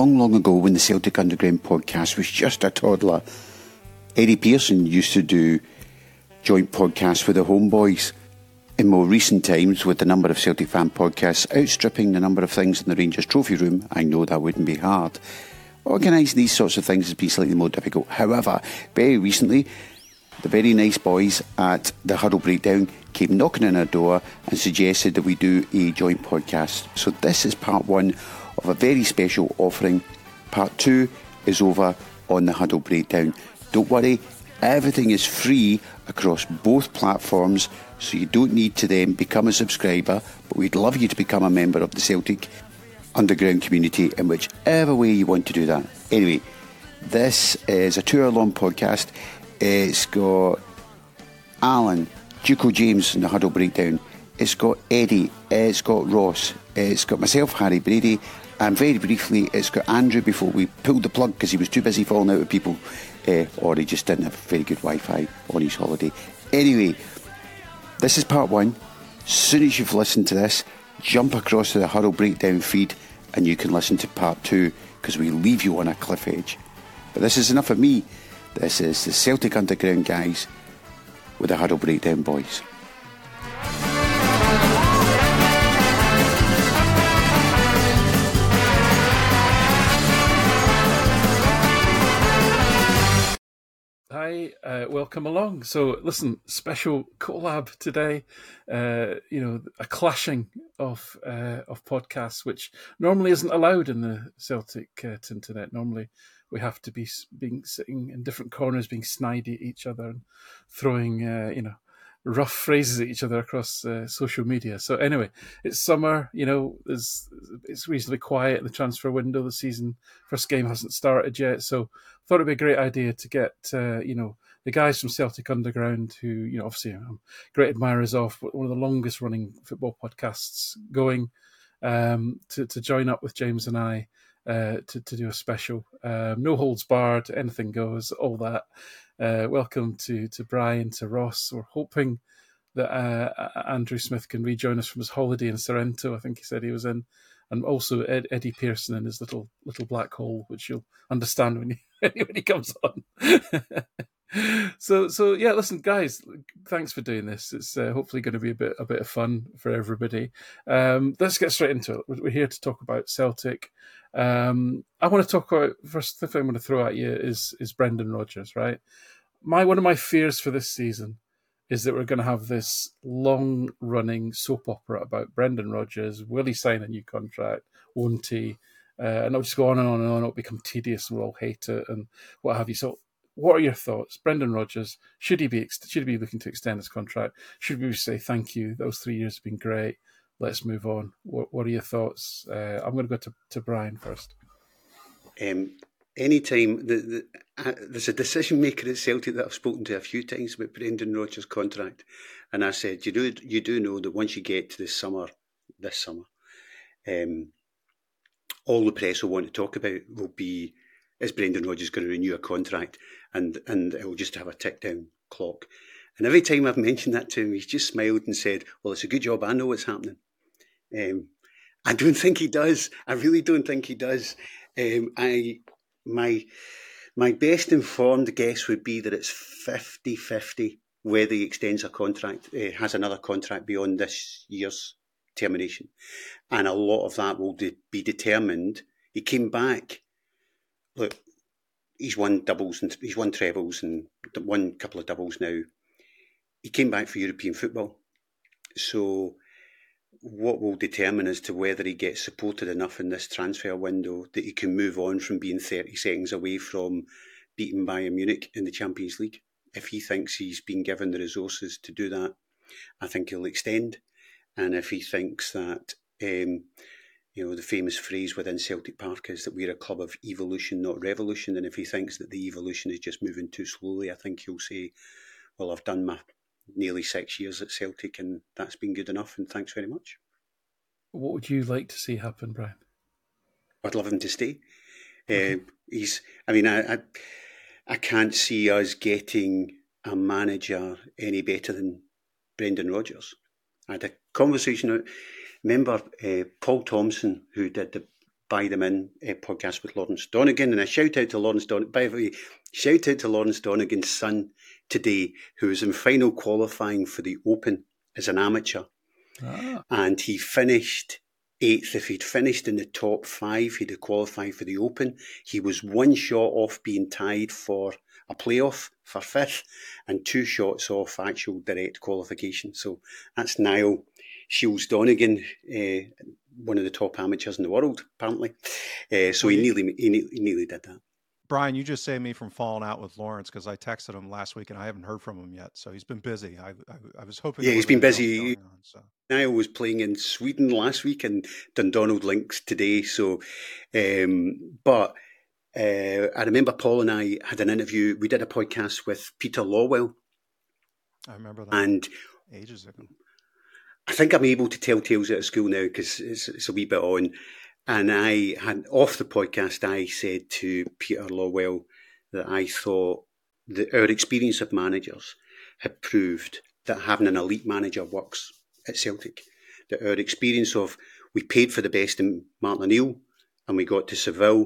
long, long ago when the Celtic Underground podcast was just a toddler, Eddie Pearson used to do joint podcasts with the Homeboys. In more recent times, with the number of Celtic fan podcasts outstripping the number of things in the Rangers trophy room, I know that wouldn't be hard. Organising these sorts of things has been slightly more difficult. However, very recently, the very nice boys at the Huddle Breakdown came knocking on our door and suggested that we do a joint podcast. So this is part one of a very special offering. Part two is over on the Huddle Breakdown. Don't worry, everything is free across both platforms, so you don't need to then become a subscriber, but we'd love you to become a member of the Celtic Underground community in whichever way you want to do that. Anyway, this is a 2-hour-long podcast. It's got Alan, Duco James in the Huddle Breakdown. It's got Eddie. It's got Ross. It's got myself, Harry Brady. And very briefly, it's got Andrew before we pulled the plug because he was too busy falling out with people. Or he just didn't have very good Wi-Fi on his holiday. Anyway, this is part one. As soon as you've listened to this, jump across to the Huddle Breakdown feed and you can listen to part two because we leave you on a cliff edge. But this is enough of me. This is the Celtic Underground guys with the Huddle Breakdown boys. Hi, welcome along. So, listen, special collab today. A clashing of podcasts, which normally isn't allowed in the Celtic internet. Normally, we have to be sitting in different corners, being snidey at each other and throwing, rough phrases at each other across social media. So anyway, it's summer. It's reasonably quiet in the transfer window. The season first game hasn't started yet, so I thought it'd be a great idea to get the guys from Celtic Underground, who obviously I'm great admirers of, one of the longest running football podcasts going, to join up with James and I. To do a special, no holds barred, anything goes, all that. Welcome to Brian, to Ross. We're hoping that Andrew Smith can rejoin us from his holiday in Sorrento. I think he said he was in, and also Eddie Pearson in his little black hole, which you'll understand when he comes on. So yeah, listen, guys, thanks for doing this. It's hopefully going to be a bit of fun for everybody. Let's get straight into it. We're here to talk about Celtic. I want to talk about, first thing I'm going to throw at you is Brendan Rodgers, right? One of my fears for this season is that we're going to have this long-running soap opera about Brendan Rodgers. Will he sign a new contract? Won't he? And it'll just go on and on and on. It'll become tedious and we'll all hate it and what have you. So what are your thoughts? Brendan Rodgers, should he be looking to extend his contract? Should we say, thank you, those 3 years have been great, let's move on? What are your thoughts? I'm going to go to Brian first. Anytime there's a decision maker at Celtic that I've spoken to a few times about Brendan Rodgers' contract, and I said, you do know that once you get to this summer, all the press will want to talk about will be, is Brendan Rodgers going to renew a contract? And it will just have a tick down clock. And every time I've mentioned that to him, he's just smiled and said, well, it's a good job I know what's happening. I don't think he does. I really don't think he does. My best informed guess would be that it's 50-50 whether he extends a contract, has another contract beyond this year's termination. And a lot of that will be determined. He came back. Look, he's won doubles and he's won trebles and won a couple of doubles now. He came back for European football. So what will determine as to whether he gets supported enough in this transfer window that he can move on from being 30 seconds away from beating Bayern Munich in the Champions League. If he thinks he's been given the resources to do that, I think he'll extend. And if he thinks that, the famous phrase within Celtic Park is that we're a club of evolution, not revolution. And if he thinks that the evolution is just moving too slowly, I think he'll say, well, I've done my nearly 6 years at Celtic and that's been good enough and thanks very much. What would you like to see happen, Brian? I'd love him to stay. Okay. I can't see us getting a manager any better than Brendan Rodgers. I had a conversation, remember Paul Thompson, who did the Buy Them In podcast with Lawrence Donegan. And a shout out to Lawrence Donegan. By the way, shout out to Lawrence Donegan's son today, who was in final qualifying for the Open as an amateur. And he finished 8th. If he'd finished in the top 5, he'd have qualified for the Open. He was 1 shot off being tied for a playoff for 5th and 2 shots off actual direct qualification. So that's Niall Shields Donegan, one of the top amateurs in the world, apparently. So he nearly did that. Brian, you just saved me from falling out with Lawrence because I texted him last week and I haven't heard from him yet. So he's been busy. I was hoping. Yeah, he's been busy. Niall was playing in Sweden last week and Dundonald Links today. So, but I remember Paul and I had an interview. We did a podcast with Peter Lawwell. I remember that. And ages ago. I think I'm able to tell tales out of school now because it's a wee bit on. And I had, off the podcast, I said to Peter Lawwell that I thought that our experience of managers had proved that having an elite manager works at Celtic. That our experience of, we paid for the best in Martin O'Neill and we got to Seville.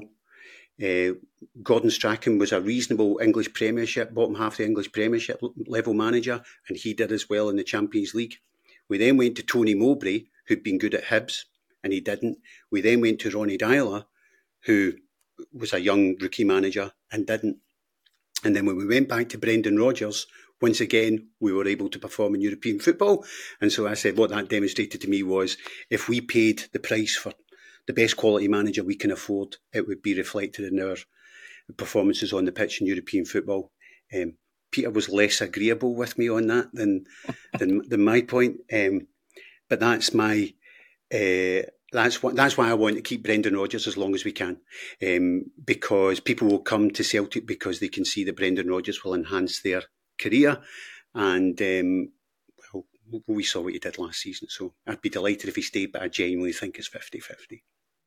Gordon Strachan was a reasonable English Premiership, bottom half of the English Premiership level manager, and he did as well in the Champions League. We then went to Tony Mowbray, who'd been good at Hibs, and he didn't. We then went to Ronnie Dyler, who was a young rookie manager and didn't. And then when we went back to Brendan Rodgers, once again, we were able to perform in European football. And so I said what that demonstrated to me was if we paid the price for the best quality manager we can afford, it would be reflected in our performances on the pitch in European football. Peter was less agreeable with me on that than my point. But that's my... That's why I want to keep Brendan Rodgers as long as we can, because people will come to Celtic because they can see that Brendan Rodgers will enhance their career, and well, we saw what he did last season. So I'd be delighted if he stayed, but I genuinely think it's 50-50.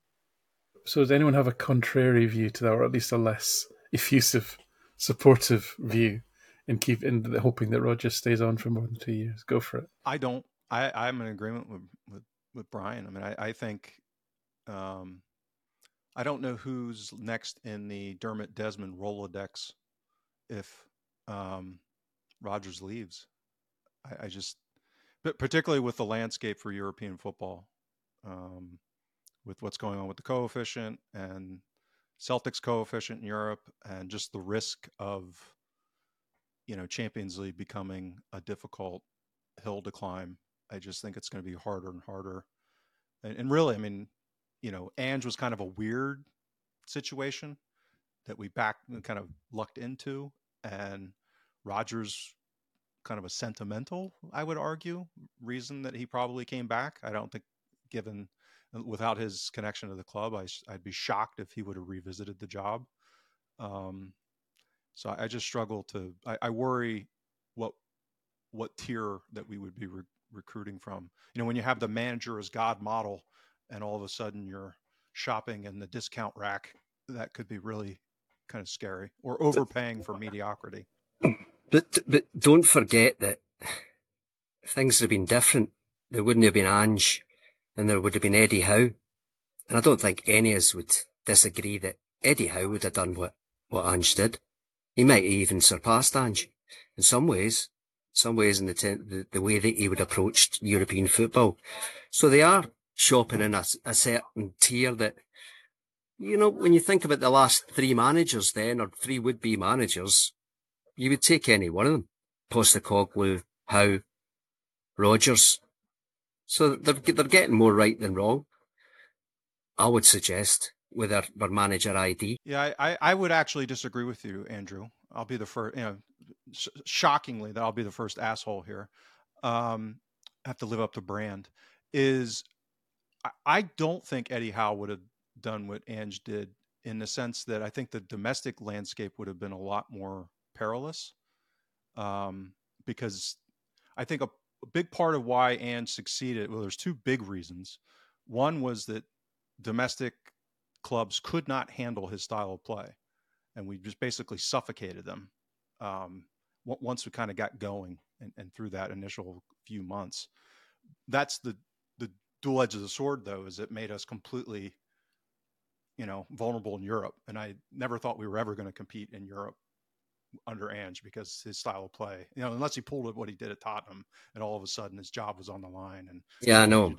So does anyone have a contrary view to that, or at least a less effusive, supportive view, in hoping that Rodgers stays on for more than 2 years? Go for it. I don't. I'm in agreement with Brian. I mean, I think I don't know who's next in the Dermot Desmond Rolodex if Rodgers leaves. I just, but particularly with the landscape for European football, with what's going on with the coefficient and Celtics coefficient in Europe, and just the risk of, Champions League becoming a difficult hill to climb. I just think it's going to be harder and harder. And really, I mean, Ange was kind of a weird situation that we kind of lucked into, and Rodgers kind of a sentimental, I would argue, reason that he probably came back. I don't think, given without his connection to the club, I'd be shocked if he would have revisited the job. So I just struggle to. I worry what tier that we would be recruiting from. When you have the manager as God model, and all of a sudden you're shopping in the discount rack, that could be really kind of scary, or overpaying for mediocrity. But don't forget that things have been different. There wouldn't have been Ange, and there would have been Eddie Howe. And I don't think any of us would disagree that Eddie Howe would have done what Ange did. He might have even surpassed Ange in some ways in the way that he would have approached European football. So they are shopping in a certain tier that, when you think about the last 3 managers then, or 3 would-be managers, you would take any one of them. Postecoglou, Howe, Rodgers. So they're getting more right than wrong, I would suggest, with their manager ID. Yeah, I would actually disagree with you, Andrew. I'll be the first, shockingly, that I'll be the first asshole here. I have to live up to brand. I don't think Eddie Howe would have done what Ange did, in the sense that I think the domestic landscape would have been a lot more perilous, because I think a big part of why Ange succeeded, well, there's 2 big reasons. One was that domestic clubs could not handle his style of play, and we just basically suffocated them once we kind of got going and through that initial few months. That's the dual edge of the sword, though, is it made us completely vulnerable in Europe. And I never thought we were ever going to compete in Europe under Ange because his style of play, unless he pulled what he did at Tottenham and all of a sudden his job was on the line. And yeah, I know.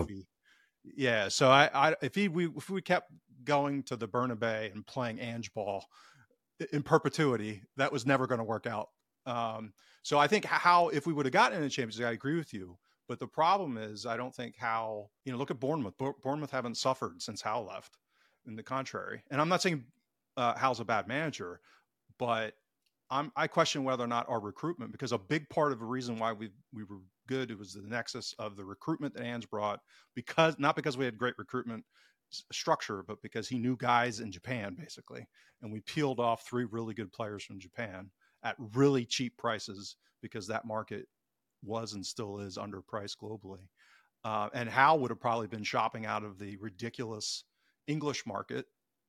Yeah. So if we kept going to the Bernabeu and playing Ange ball in perpetuity, that was never going to work out. So I think if we would have gotten in the Champions League, I agree with you. But the problem is, I don't think look at Bournemouth. Bournemouth haven't suffered since Howe left. In the contrary. And I'm not saying Howe's a bad manager, but I question whether or not our recruitment, because a big part of the reason why we were good, it was the nexus of the recruitment that Ange brought, not because we had great recruitment structure, but because he knew guys in Japan, basically. And we peeled off 3 really good players from Japan at really cheap prices because that market was and still is underpriced globally. And Howe would have probably been shopping out of the ridiculous English market.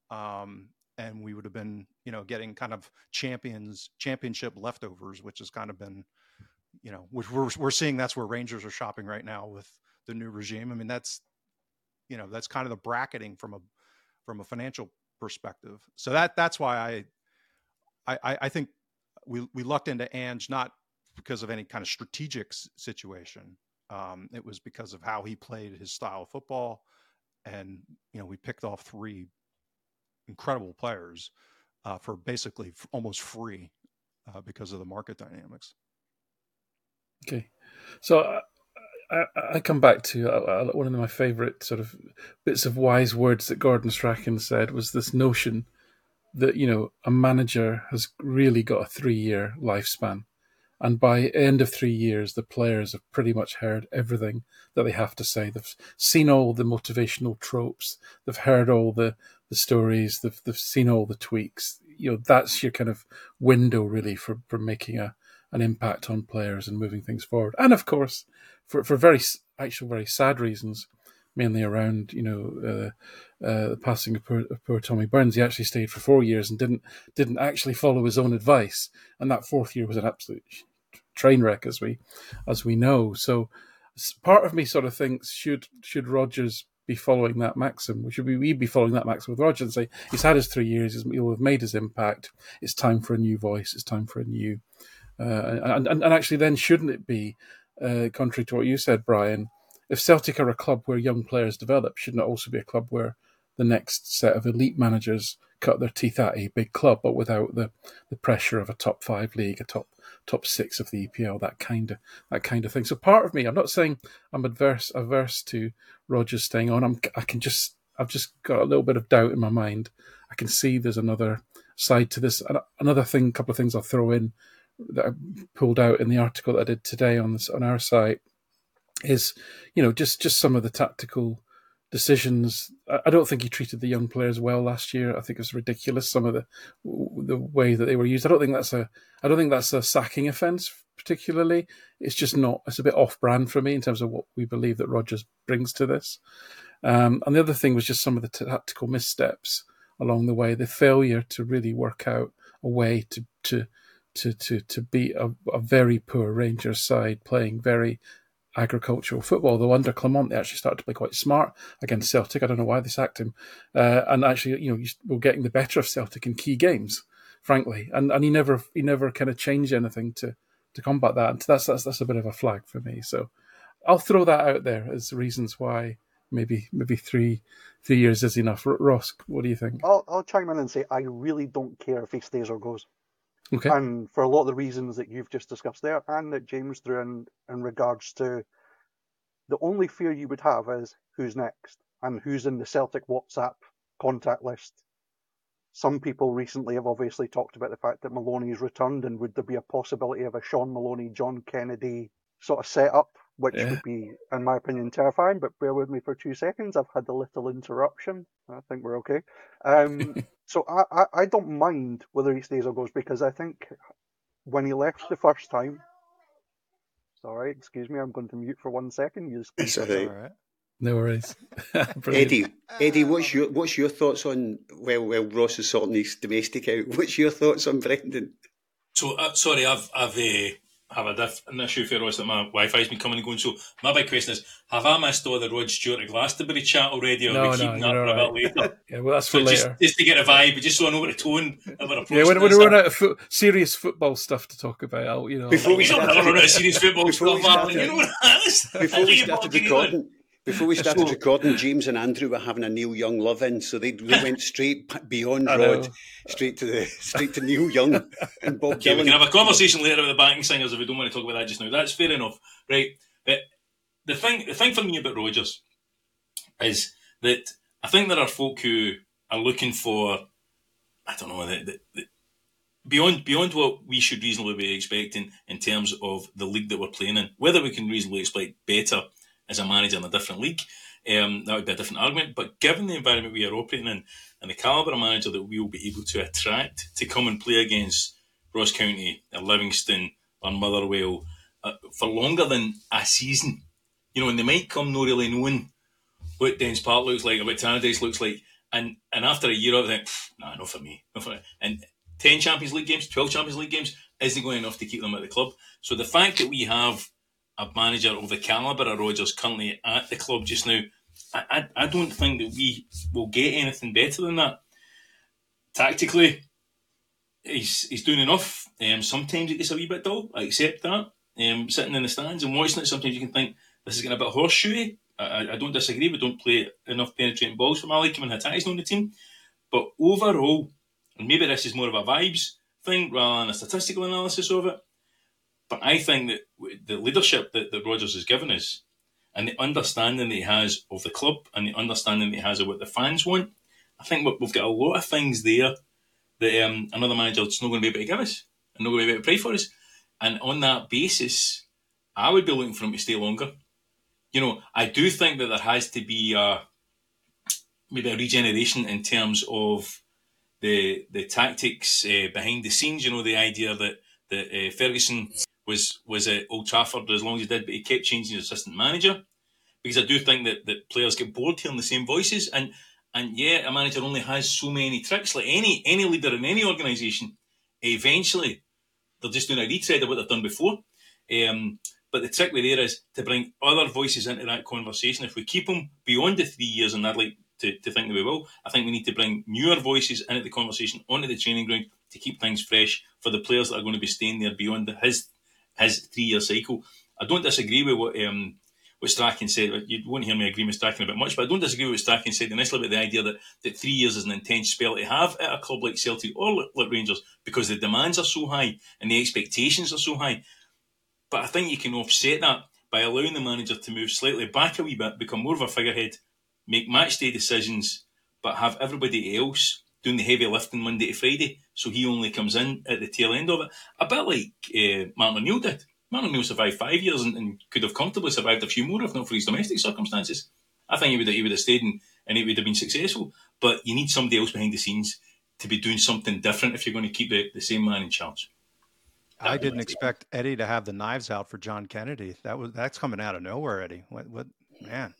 And we would have been, getting kind of championship leftovers, which has kind of been, which we're seeing that's where Rangers are shopping right now with the new regime. I mean, that's kind of the bracketing from a financial perspective. So that's why I think we lucked into Ange, not because of any kind of strategic situation. It was because of how he played his style of football. And, we picked off 3 incredible players for basically almost free because of the market dynamics. Okay. So I come back to one of my favorite sort of bits of wise words that Gordon Strachan said was this notion that, a manager has really got a 3-year lifespan. And by end of 3 years, the players have pretty much heard everything that they have to say. They've seen all the motivational tropes. They've heard all the stories. They've seen all the tweaks. That's your kind of window really for making an impact on players and moving things forward. And of course, for very sad reasons, mainly around the passing of poor Tommy Burns. He actually stayed for 4 years and didn't actually follow his own advice. And that 4th year was an absolute train wreck, as we know. So part of me sort of thinks, should Rodgers be following that maxim? Should we be following that maxim with Rodgers and say he's had his 3 years, he'll have made his impact, it's time for a new voice, it's time for a new and actually then shouldn't it be, contrary to what you said, Brian, if Celtic are a club where young players develop, shouldn't it also be a club where the next set of elite managers cut their teeth at a big club, but without the pressure of a top 5 league, a top 6 of the EPL, that kind of thing. So part of me, I'm not saying I'm averse to Rodgers staying on. I've just got a little bit of doubt in my mind. I can see there's another side to this. Another thing, couple of things I'll throw in that I pulled out in the article that I did today on our site is, just some of the tactical decisions. I don't think he treated the young players well last year. I think it was ridiculous, some of the way that they were used. I don't think that's a sacking offence particularly. It's just not. It's a bit off-brand for me in terms of what we believe that Rodgers brings to this. And the other thing was just some of the tactical missteps along the way. The failure to really work out a way to beat a very poor Rangers side playing very agricultural football, though under Clement they actually started to play quite smart against Celtic. I don't know why they sacked him, and actually, we're getting the better of Celtic in key games, frankly, and he never kind of changed anything to combat that. And that's a bit of a flag for me. So I'll throw that out there as reasons why maybe 3 years is enough. Ross, what do you think? I'll chime in and say I really don't care if he stays or goes. Okay. And for a lot of the reasons that you've just discussed there, and that James threw in regards to the only fear you would have is who's next and who's in the Celtic WhatsApp contact list. Some people recently have obviously talked about the fact that Maloney's returned, and would there be a possibility of a Sean Maloney, John Kennedy sort of setup, which would be, in my opinion, terrifying. But bear with me for 2 seconds. I've had a little interruption. I think we're okay. So I don't mind whether he stays or goes, because I think when he left the first time... Sorry, excuse me, I'm going to mute for 1 second. It's all right. No worries. Eddie, what's your thoughts on, well, Ross is sorting his domestic out, what's your thoughts on Brendan? So sorry, I've have an issue for us that my Wi-Fi's been coming and going. So my big question is, have I missed all the Rod Stewart of Glastonbury chat already, or are we keeping that for a bit later? Yeah, well, that's for later. Just to get a vibe, just so I know what the tone of our approach is. Yeah, when we run out of serious football stuff to talk about, Before we run out of serious football stuff, Alan, you know what that is? Before we started recording, James and Andrew were having a Neil Young love-in, so they went straight beyond Rod, straight to Neil Young and Bob Dylan. We can have a conversation later about the backing singers if we don't want to talk about that just now. That's fair enough, right? But the thing for me about Rodgers is that I think there are folk who are looking for, I don't know, beyond what we should reasonably be expecting in terms of the league that we're playing in. Whether we can reasonably expect better as a manager in a different league, that would be a different argument. But given the environment we are operating in and the calibre of manager that we will be able to attract to come and play against Ross County or Livingston or Motherwell for longer than a season, and they might come not really knowing what Dens Park looks like or what Tannadice looks like, and after a year I think, nah, not for me. And 10 Champions League games, 12 Champions League games isn't going enough to keep them at the club. So the fact that we have a manager of the calibre of Rodgers currently at the club just now, I don't think that we will get anything better than that. Tactically, he's doing enough. Sometimes it gets a wee bit dull. I accept that. Sitting in the stands and watching it, sometimes you can think this is getting a bit horseshoey. I don't disagree. We don't play enough penetrating balls for my liking when Hattai's on the team. But overall, and maybe this is more of a vibes thing rather than a statistical analysis of it, but I think that the leadership that Rodgers has given us and the understanding that he has of the club and the understanding that he has of what the fans want, I think we've got a lot of things there that another manager is not going to be able to give us and not going to be able to pray for us. And on that basis, I would be looking for him to stay longer. I do think that there has to be maybe a regeneration in terms of the tactics behind the scenes. The idea that Ferguson was at Old Trafford as long as he did, but he kept changing his assistant manager, because I do think that players get bored hearing the same voices, and yeah, a manager only has so many tricks. Like any leader in any organisation, eventually they're just doing a retread of what they've done before. But the trick with there is to bring other voices into that conversation. If we keep them beyond the 3 years, and I'd like to think that we will, I think we need to bring newer voices into the conversation, onto the training ground, to keep things fresh for the players that are going to be staying there beyond his 3-year cycle. I don't disagree with what Strachan said. You won't hear me agree with Strachan about much, but I don't disagree with what Strachan said initially about the idea that 3 years is an intense spell to have at a club like Celtic or like Rangers, because the demands are so high and the expectations are so high. But I think you can offset that by allowing the manager to move slightly back a wee bit, become more of a figurehead, make match day decisions, but have everybody else doing the heavy lifting Monday to Friday, so he only comes in at the tail end of it. A bit like Martin O'Neill did. Martin O'Neill survived 5 years and could have comfortably survived a few more if not for his domestic circumstances. I think he would have stayed and he would have been successful. But you need somebody else behind the scenes to be doing something different if you're going to keep the same man in charge. I didn't expect Eddie to have the knives out for John Kennedy. That's coming out of nowhere, Eddie. What man?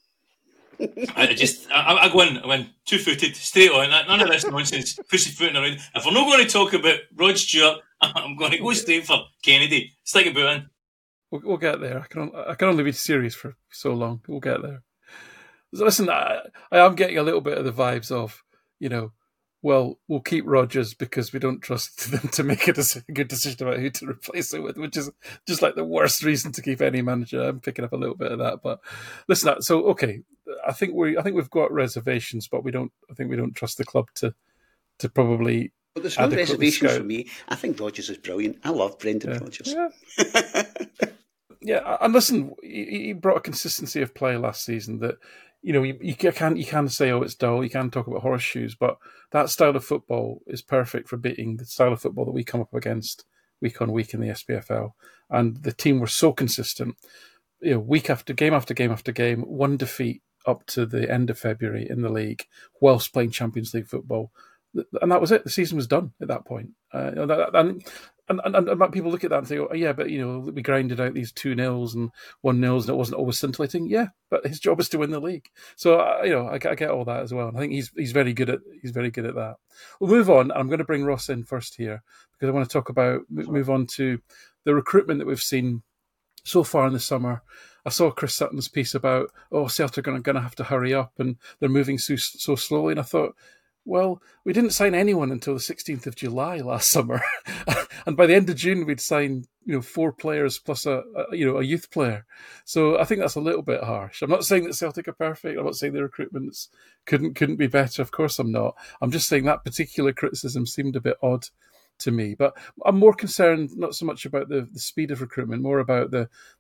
I go in 2-footed, straight on. None of this nonsense, pussyfooting around. If we're not going to talk about Rod Stewart, I'm going to go straight for Kennedy. Stick a boot in. We'll get there. I can only be serious for so long. We'll get there. Listen, I am getting a little bit of the vibes of, well, we'll keep Rodgers because we don't trust them to make a good decision about who to replace it with, which is just like the worst reason to keep any manager. I'm picking up a little bit of that, but listen. So okay, I think we've got reservations, but I think we don't trust the club to probably. But there's no reservations for me. I think Rodgers is brilliant. I love Brendan Rodgers. Yeah. Yeah, and listen, he brought a consistency of play last season that. You can say, oh, it's dull. You can talk about horseshoes, but that style of football is perfect for beating the style of football that we come up against week on week in the SPFL. And the team were so consistent, week after game after game after game, one defeat up to the end of February in the league, whilst playing Champions League football. And that was it. The season was done at that point. And people look at that and say, oh, yeah, but, we grinded out these 2-0s and 1-0s and it wasn't always scintillating. Yeah, but his job is to win the league. So, I get all that as well. And I think he's very good at that. We'll move on. I'm going to bring Ross in first here because I want to move on to the recruitment that we've seen so far in the summer. I saw Chris Sutton's piece about, Celtic are going to have to hurry up and they're moving so slowly. And I thought, well, we didn't sign anyone until the 16th of July last summer. And by the end of June, we'd signed, 4 players plus a youth player. So I think that's a little bit harsh. I'm not saying that Celtic are perfect. I'm not saying the recruitments couldn't be better. Of course I'm not. I'm just saying that particular criticism seemed a bit odd to me. But I'm more concerned not so much about the speed of recruitment, more about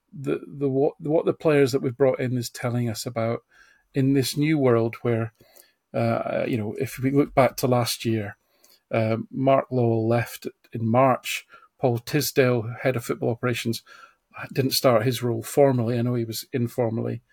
what the players that we've brought in is telling us about in this new world where, if we look back to last year, Mark Lowell left in March. Paul Tisdale, head of football operations, didn't start his role formally. I know he was informally,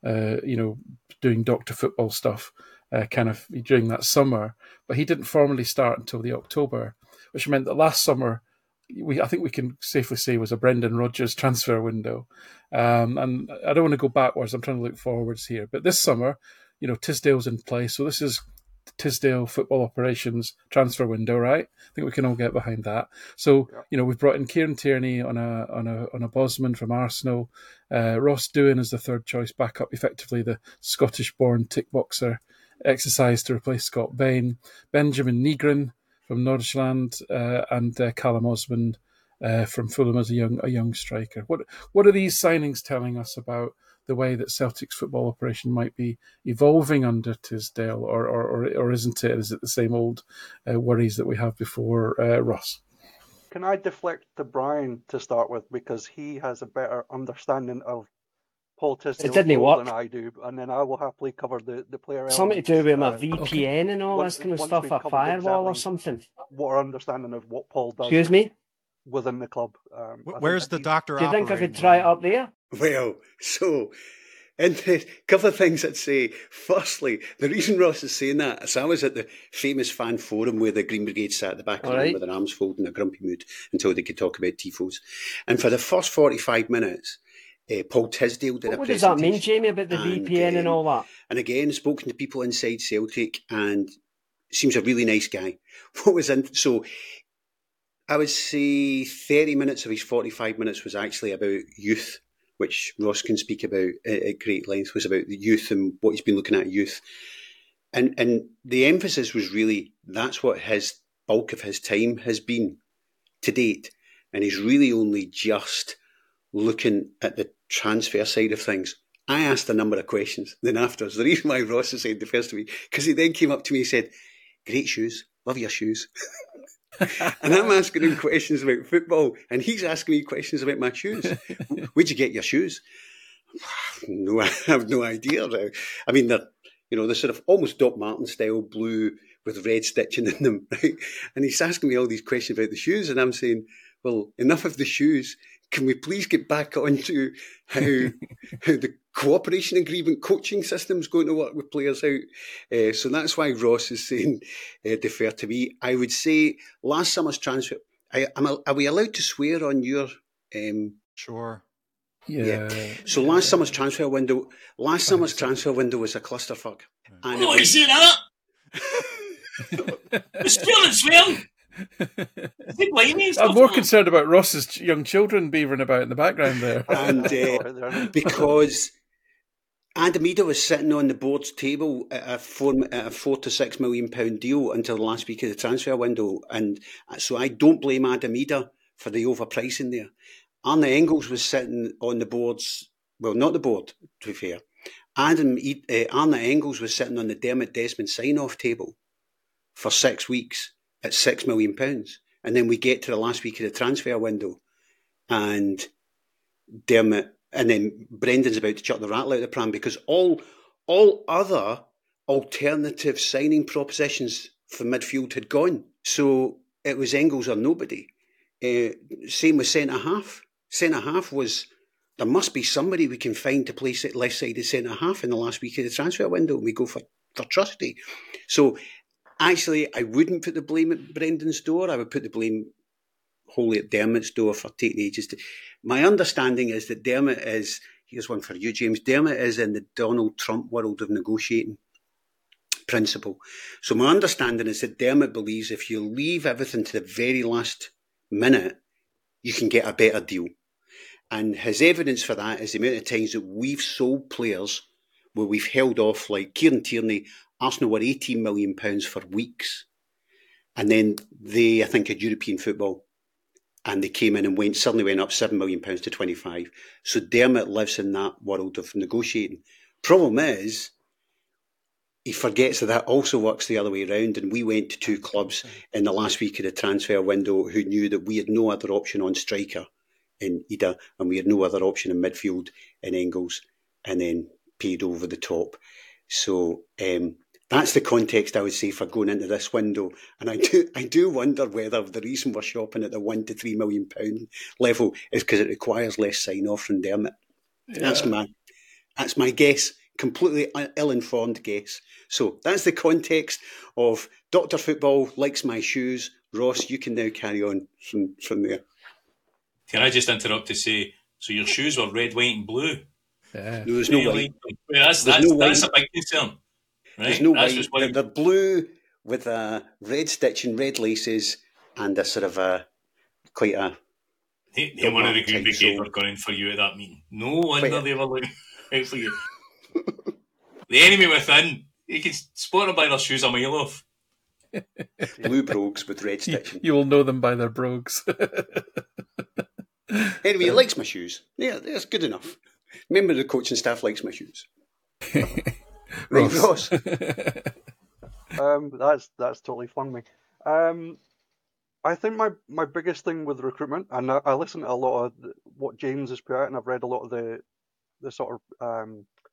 doing doctor football stuff kind of during that summer, but he didn't formally start until the October, which meant that last summer, I think we can safely say was a Brendan Rodgers transfer window. And I don't want to go backwards. I'm trying to look forwards here. But this summer, Tisdale's in place. So this is Tisdale football operations transfer window, right? I think we can all get behind that. So, we've brought in Kieran Tierney on a Bosman from Arsenal. Ross Doohan is the third choice backup, effectively the Scottish-born tickboxer exercise to replace Scott Bain. Benjamin Nygren from Nordsjælland, and Callum Osmond from Fulham as a young striker. What are these signings telling us about the way that Celtic's football operation might be evolving under Tisdale, or isn't it? Is it the same old worries that we have before, Ross? Can I deflect to Brian to start with, because he has a better understanding of Paul Tisdale's role than I do, and then I will happily cover the player something elements, to do with my VPN and all this kind of stuff, a firewall or something. What our understanding of what Paul does. Excuse me? Within the club. Where's the doctor? Do you think I could try it up there? Well, so, and a couple of things I'd say. Firstly, the reason Ross is saying that is I was at the famous fan forum where the Green Brigade sat at the back of the room with their arms folded in a grumpy mood until they could talk about tifos. And for the first 45 minutes, Paul Tisdale did a presentation. What does that mean, Jamie, about the VPN and all that? And again, spoken to people inside Celtic, and seems a really nice guy. So I would say 30 minutes of his 45 minutes was actually about youth, which Ross can speak about at great length, was about the youth and what he's been looking at youth. And the emphasis was really, that's what his bulk of his time has been to date. And he's really only just looking at the transfer side of things. I asked a number of questions then afterwards. The reason why Ross has said the first week, because he then came up to me and said, "Great shoes, love your shoes." And I'm asking him questions about football, and he's asking me questions about my shoes. Where'd you get your shoes? No, I have no idea. I mean, they're sort of almost Doc Martin style blue with red stitching in them, right? And he's asking me all these questions about the shoes, and I'm saying, well, enough of the shoes. Can we please get back onto how the cooperation agreement coaching system is going to work with players out? So that's why Ross is saying defer to me. I would say last summer's transfer. Are we allowed to swear on your? Sure. Yeah. So last summer's transfer window was a clusterfuck. Oh, you say that? It's swearing. I'm more concerned about Ross's young children beavering about in the background there. And because Adam Idah was sitting on the board's table at a £4 to £6 million deal until the last week of the transfer window. And so I don't blame Adam Idah for the overpricing there. Arne Engels was sitting on the boards, well, not the board, to be fair. Arne Engels was sitting on the Dermot Desmond sign-off table for 6 weeks at £6 million. And then we get to the last week of the transfer window and Dermot, and then Brendan's about to chuck the rattle out of the pram because all other alternative signing propositions for midfield had gone. So it was Engels or nobody. Same with centre-half. Centre-half was, there must be somebody we can find to place it left-sided centre-half in the last week of the transfer window, and we go for Trusty. So actually, I wouldn't put the blame at Brendan's door. I would put the blame wholly at Dermot's door for taking ages to... My understanding is that Dermot is... Here's one for you, James. Dermot is in the Donald Trump world of negotiating principle. So my understanding is that Dermot believes if you leave everything to the very last minute, you can get a better deal. And his evidence for that is the amount of times that we've sold players where we've held off, like Kieran Tierney. Arsenal were £18 million for weeks. And then they, I think, had European football. And they came in and suddenly went up £7 million to 25. So Dermot lives in that world of negotiating. Problem is, he forgets that also works the other way around. And we went to 2 clubs in the last week of the transfer window who knew that we had no other option on striker in Ida, and we had no other option in midfield in Engels, and then paid over the top. So that's the context, I would say, for going into this window. And I do wonder whether the reason we're shopping at the £1 to £3 million level is because it requires less sign-off from Dermot. Yeah. That's my guess, completely ill-informed guess. So that's the context of Dr. Football likes my shoes. Ross, you can now carry on from there. Can I just interrupt to say, so your shoes were red, white and blue? Yeah. No, there's no white. That's a big concern. Right? There's no white. They're blue with a red stitch and red laces and a sort of quite a... One of the Green Brigade were going for you at that meeting. No wonder they were looking out for you. The enemy within. You can spot them by their shoes a mile off. Blue brogues with red stitching. You will know them by their brogues. Anyway, he likes my shoes. Yeah, that's good enough. Member of the coaching staff likes my shoes. Right, Ross. That's totally flung me. I think my biggest thing with recruitment, and I listen to a lot of what James has put out, and I've read a lot of the sort of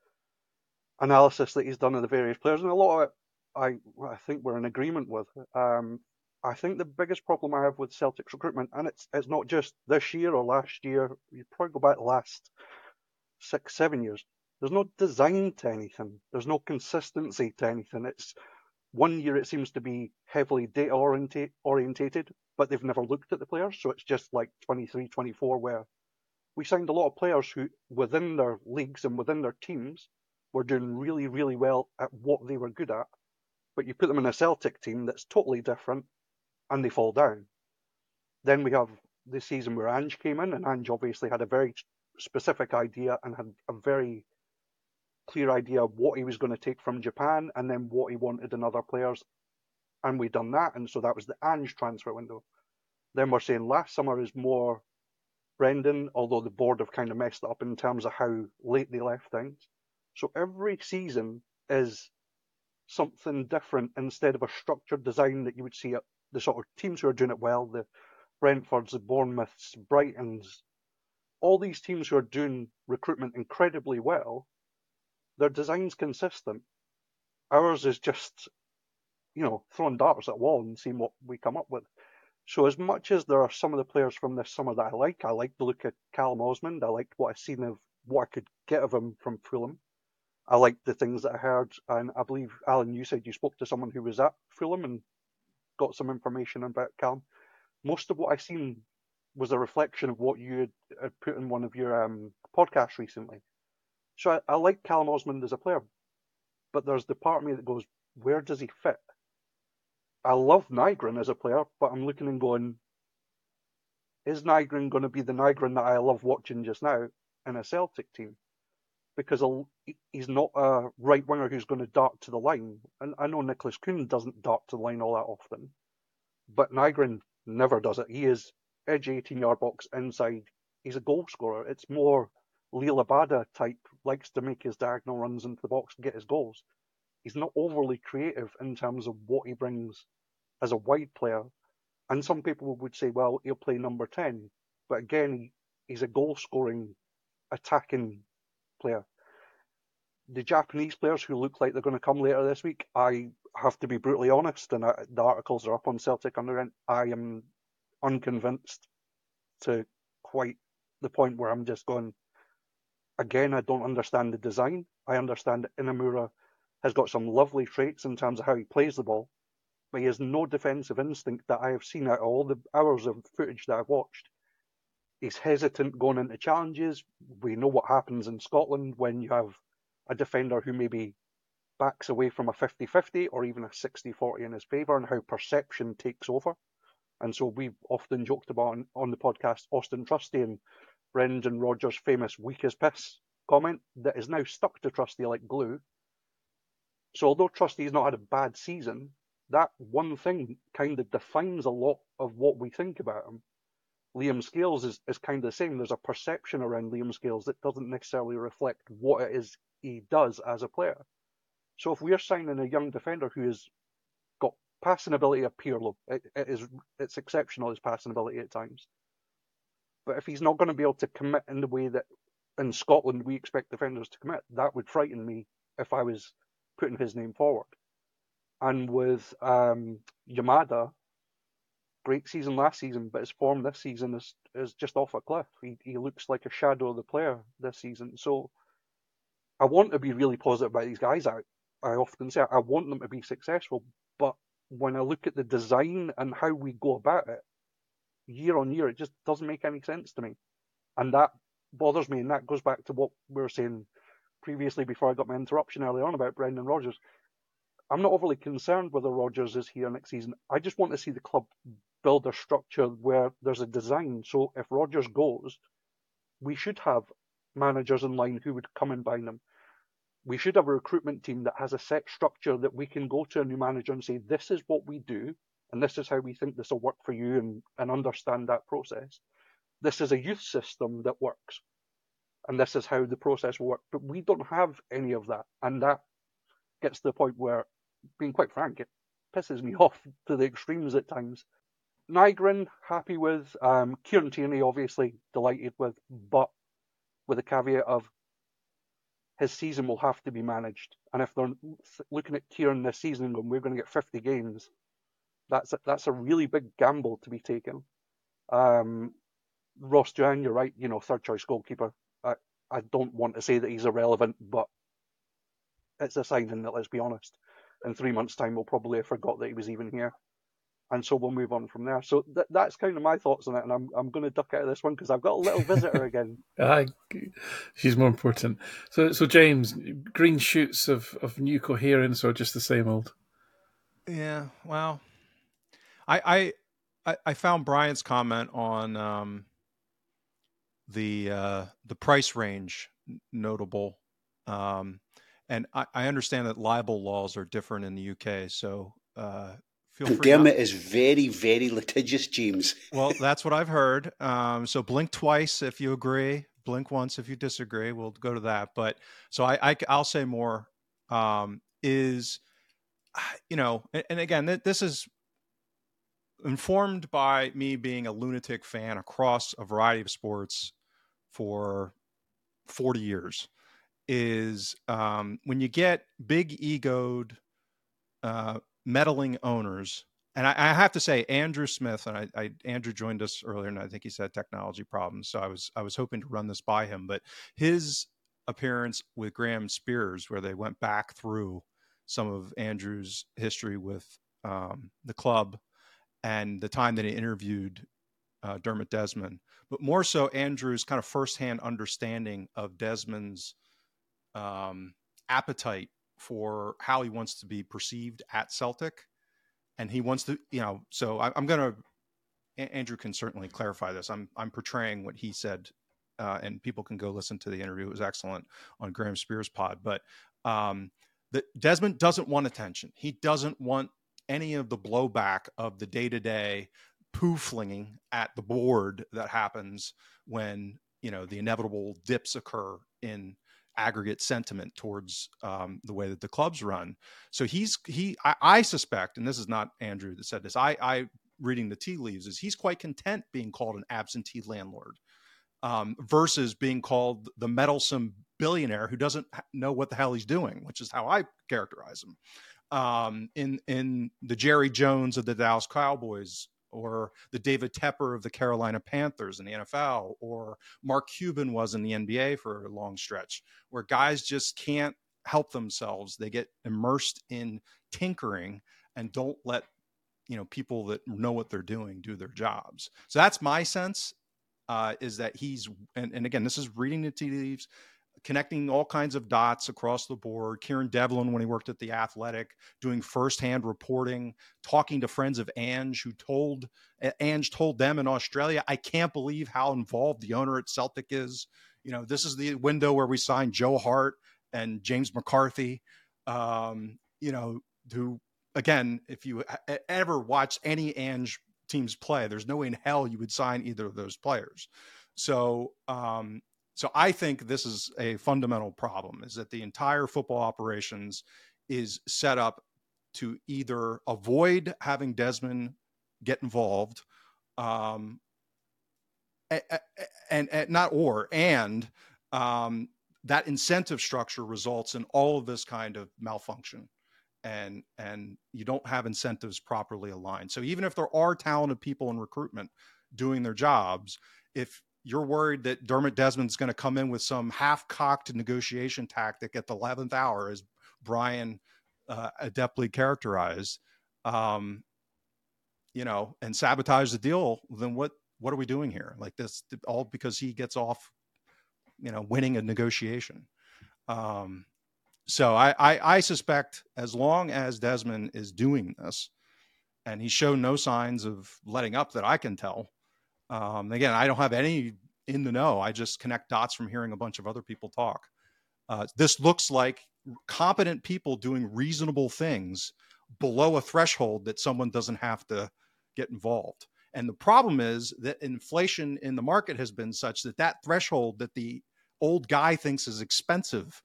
analysis that he's done of the various players, and a lot of it I think we're in agreement with. I think the biggest problem I have with Celtic's recruitment, and it's not just this year or last year, you probably go back the last 6-7 years, there's no design to anything. There's no consistency to anything. It's one year it seems to be heavily data orientated, but they've never looked at the players. So it's just like 23-24 where we signed a lot of players who within their leagues and within their teams were doing really, really well at what they were good at. But you put them in a Celtic team that's totally different and they fall down. Then we have the season where Ange came in, and Ange obviously had a very specific idea and had a very clear idea of what he was going to take from Japan and then what he wanted in other players. And we've done that. And so that was the Ange transfer window. Then we're saying last summer is more Brendan, although the board have kind of messed it up in terms of how late they left things. So every season is something different instead of a structured design that you would see at the sort of teams who are doing it well, the Brentfords, the Bournemouths, Brightons, all these teams who are doing recruitment incredibly well, their design's consistent. Ours is just, throwing darts at a wall and seeing what we come up with. So as much as there are some of the players from this summer that I like the look at Callum Osmond. I liked what I've seen of what I could get of him from Fulham. I liked the things that I heard, and I believe, Alan, you said you spoke to someone who was at Fulham and got some information about Callum. Most of what I've seen was a reflection of what you had put in one of your podcasts recently. So I like Callum Osmond as a player, but there's the part of me that goes, where does he fit? I love Nygren as a player, but I'm looking and going, is Nygren going to be the Nygren that I love watching just now in a Celtic team? Because he's not a right winger who's going to dart to the line. And I know Nicholas Kuhn doesn't dart to the line all that often, but Nygren never does it. He is edge 18-yard box inside. He's a goal scorer. It's more Lil Abada type, likes to make his diagonal runs into the box and get his goals. He's not overly creative in terms of what he brings as a wide player. And some people would say, well, he'll play number 10. But again, he's a goal-scoring, attacking player. The Japanese players who look like they're going to come later this week, I have to be brutally honest, and the articles are up on Celtic Underground, I am unconvinced to quite the point where I'm just going, again, I don't understand the design. I understand that Inamura has got some lovely traits in terms of how he plays the ball, but he has no defensive instinct that I have seen out of all the hours of footage that I've watched. He's hesitant going into challenges. We know what happens in Scotland when you have a defender who maybe backs away from a 50-50 or even a 60-40 in his favour, and how perception takes over. And so we've often joked about on the podcast Austin Trusty and Brendan Rodgers' famous weak as piss comment that is now stuck to Trusty like glue. So although Trusty's not had a bad season, that one thing kind of defines a lot of what we think about him. Liam Scales is kind of the same. There's a perception around Liam Scales that doesn't necessarily reflect what it is he does as a player. So if we're signing a young defender who has got passing ability at Pirlo, it's exceptional, his passing ability at times. But if he's not going to be able to commit in the way that in Scotland we expect defenders to commit, that would frighten me if I was putting his name forward. And with Yamada, great season last season, but his form this season is just off a cliff. He looks like a shadow of the player this season. So I want to be really positive about these guys. I often say I want them to be successful, but when I look at the design and how we go about it, year on year, it just doesn't make any sense to me. And that bothers me, and that goes back to what we were saying previously before I got my interruption earlier on about Brendan Rodgers. I'm not overly concerned whether Rodgers is here next season. I just want to see the club build a structure where there's a design. So if Rodgers goes, we should have managers in line who would come and buy them. We should have a recruitment team that has a set structure that we can go to a new manager and say, this is what we do, and this is how we think this will work for you, and understand that process. This is a youth system that works, and this is how the process will work. But we don't have any of that, and that gets to the point where, being quite frank, it pisses me off to the extremes at times. Nygren, happy with. Kieran Tierney, obviously delighted with, but with a caveat of his season will have to be managed. And if they're looking at Kieran this season and going, we're going to get 50 games, that's a really big gamble to be taken. Ross Duhan, you're right, third choice goalkeeper. I don't want to say that he's irrelevant, but it's a signing that, let's be honest, in 3 months' time we'll probably have forgot that he was even here. And so we'll move on from there. So that's kind of my thoughts on it, and I'm going to duck out of this one because I've got a little visitor again. She's more important. So James, green shoots of new coherence or just the same old? Yeah, well, I found Brian's comment on the price range notable, and I understand that libel laws are different in the UK, so. And Dermot is very, very litigious, James. Well, that's what I've heard. So blink twice if you agree, blink once if you disagree. We'll go to that. But so I'll say more is, and again, this is informed by me being a lunatic fan across a variety of sports for 40 years, is when you get big egoed, meddling owners, and I have to say, Andrew Smith, and Andrew joined us earlier, and I think he said technology problems, so I was hoping to run this by him, but his appearance with Graham Spears, where they went back through some of Andrew's history with the club and the time that he interviewed Dermot Desmond, but more so Andrew's kind of firsthand understanding of Desmond's appetite for how he wants to be perceived at Celtic. And he wants to, so I'm going to, Andrew can certainly clarify this. I'm portraying what he said, and people can go listen to the interview. It was excellent on Graham Spears' pod. But that Desmond doesn't want attention. He doesn't want any of the blowback of the day-to-day poo flinging at the board that happens when, the inevitable dips occur in aggregate sentiment towards the way that the club's run. So I suspect, and this is not Andrew that said this, I reading the tea leaves, is he's quite content being called an absentee landlord versus being called the meddlesome billionaire who doesn't know what the hell he's doing, which is how I characterize him. In the Jerry Jones of the Dallas Cowboys, or the David Tepper of the Carolina Panthers in the NFL, or Mark Cuban was in the NBA for a long stretch, where guys just can't help themselves. They get immersed in tinkering and don't let, people that know what they're doing do their jobs. So that's my sense, is that he's, and again, this is reading the tea leaves, connecting all kinds of dots across the board. Kieran Devlin, when he worked at The Athletic, doing firsthand reporting, talking to friends of Ange, Ange told them in Australia, I can't believe how involved the owner at Celtic is. You know, this is the window where we signed Joe Hart and James McCarthy, you know, who, again, if you ever watched any Ange teams play, there's no way in hell you would sign either of those players. So I think this is a fundamental problem, is that the entire football operations is set up to either avoid having Desmond get involved, and that incentive structure results in all of this kind of malfunction, and you don't have incentives properly aligned. So even if there are talented people in recruitment doing their jobs, if you're worried that Dermot Desmond's going to come in with some half-cocked negotiation tactic at the 11th hour, as Brian adeptly characterized, you know, and sabotage the deal, then what are we doing here? Like this, all because he gets off, you know, winning a negotiation. So I suspect as long as Desmond is doing this, and he's shown no signs of letting up that I can tell. Again, I don't have any in the know. I just connect dots from hearing a bunch of other people talk. This looks like competent people doing reasonable things below a threshold that someone doesn't have to get involved. And the problem is that inflation in the market has been such that that threshold that the old guy thinks is expensive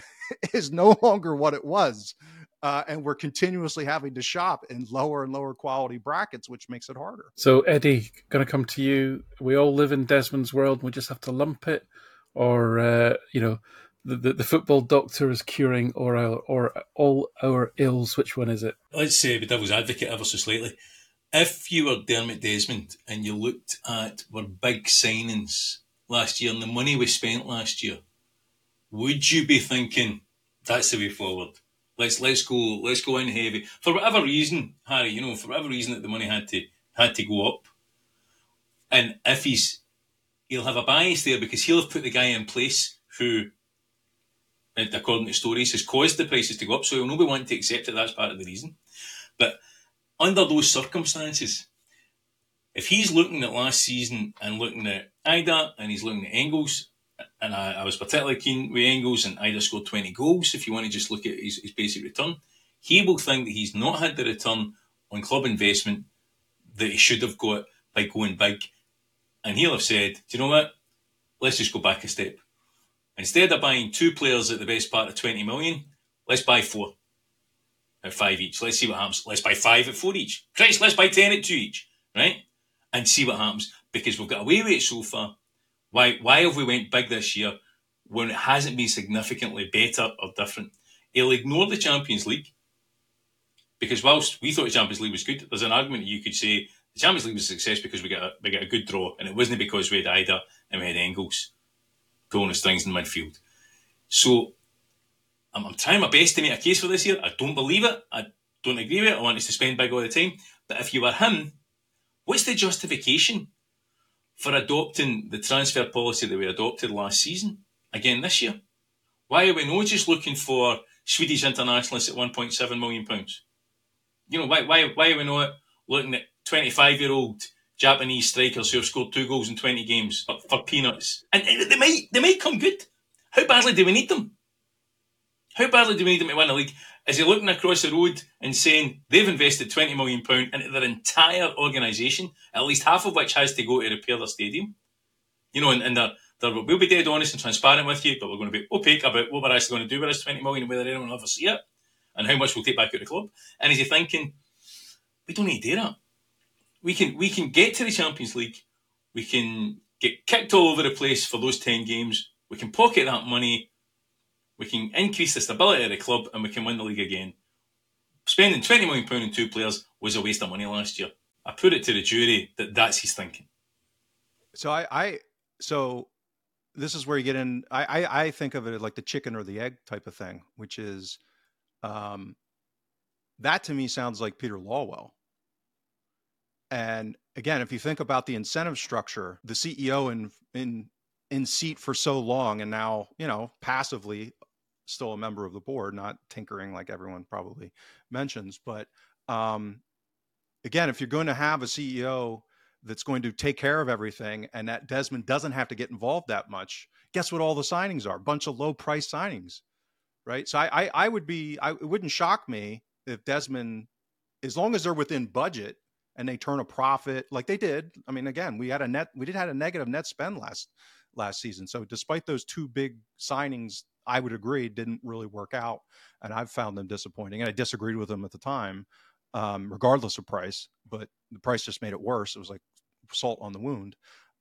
is no longer what it was. And we're continuously having to shop in lower and lower quality brackets, which makes it harder. So, Eddie, going to come to you. We all live in Desmond's world, and we just have to lump it, or you know, the football doctor is curing or all our ills. Which one is it? Let's say the devil's advocate ever so slightly. If you were Dermot Desmond and you looked at our big signings last year and the money we spent last year, would you be thinking that's the way forward? Let's go in heavy for whatever reason, Harry. You know, for whatever reason that the money had to go up, and if he'll have a bias there because he'll have put the guy in place who, according to stories, has caused the prices to go up. So he'll not be wanting to accept it. That's part of the reason. But under those circumstances, if he's looking at last season and looking at Ida and he's looking at Engels. And I was particularly keen with Engels, and Ida scored 20 goals. If you want to just look at his basic return, he will think that he's not had the return on club investment that he should have got by going big. And he'll have said, do you know what? Let's just go back a step. Instead of buying 2 players at the best part of 20 million, let's buy 4 at 5 each. Let's see what happens. Let's buy 5 at 4 each. Christ, let's buy 10 at 2 each, right? And see what happens. Because we've got away with it so far. Why have we went big this year when it hasn't been significantly better or different? He'll ignore the Champions League because whilst we thought the Champions League was good, there's an argument you could say the Champions League was a success because we got a good draw, and it wasn't because we had Ida and we had Engels pulling the strings in midfield. So I'm trying my best to make a case for this year. I don't believe it. I don't agree with it. I want us to spend big all the time. But if you were him, what's the justification for adopting the transfer policy that we adopted last season again this year? Why are we not just looking for Swedish internationalists at £1.7 million? You know, why are we not looking at 25-year-old Japanese strikers who have scored 2 goals in 20 games for peanuts? And they might come good. How badly do we need them? How badly do we need them to win the league? Is he looking across the road and saying they've invested £20 million into their entire organisation, at least half of which has to go to repair their stadium? You know, and we'll be dead honest and transparent with you, but we're going to be opaque about what we're actually going to do with this £20 million and whether anyone will ever see it and how much we'll take back out of the club. And is he thinking, we don't need to do that. We can get to the Champions League. We can get kicked all over the place for those 10 games. We can pocket that money. We can increase the stability of the club and we can win the league again. Spending £20 million on 2 players was a waste of money last year. I put it to the jury that that's his thinking. So so this is where you get in. I think of it like the chicken or the egg type of thing, which is that to me sounds like Peter Lawwell. And again, if you think about the incentive structure, the CEO in in seat for so long, and now, passively still a member of the board, not tinkering like everyone probably mentions. But again, if you're going to have a CEO that's going to take care of everything and that Desmond doesn't have to get involved that much, guess what all the signings are? A bunch of low price signings, right? So it wouldn't shock me if Desmond, as long as they're within budget and they turn a profit like they did. I mean, again, we had a negative net spend last season. So despite those two big signings, I would agree, didn't really work out. And I've found them disappointing. And I disagreed with them at the time, regardless of price, but the price just made it worse. It was like salt on the wound.